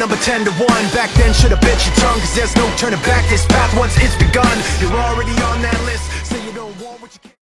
number 10 to 1. Back then should've bit your tongue, cause there's no turning back. This path once it's begun, you're already on that list, so you don't want what you can't.